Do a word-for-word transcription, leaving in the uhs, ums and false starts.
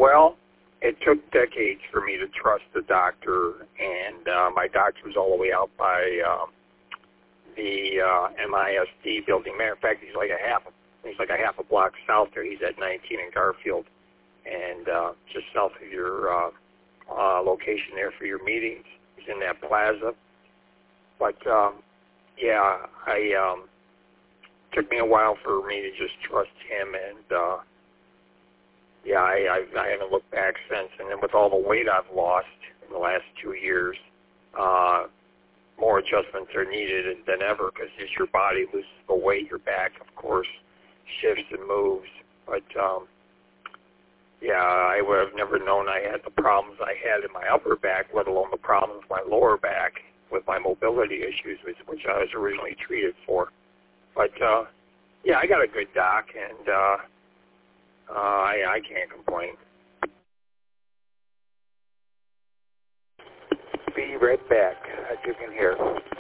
well, it took decades for me to trust the doctor, and uh, my doctor was all the way out by um, the uh, M I S D building. Matter of fact, he's like a half, he's like a half a block south there. He's at nineteen in Garfield, and uh, just south of your uh, uh, location there for your meetings. He's in that plaza. But um, yeah, I um, took me a while for me to just trust him, and uh, yeah, I, I, I haven't looked back since. And then with all the weight I've lost in the last two years, uh, more adjustments are needed than ever, because as your body loses the weight, your back, of course, shifts and moves. But um, yeah, I would have never known I had the problems I had in my upper back, let alone the problems with my lower back with my mobility issues, which, which I was originally treated for. But uh, yeah, I got a good doc, and uh, uh, I, I can't complain. Be right back. As you can hear.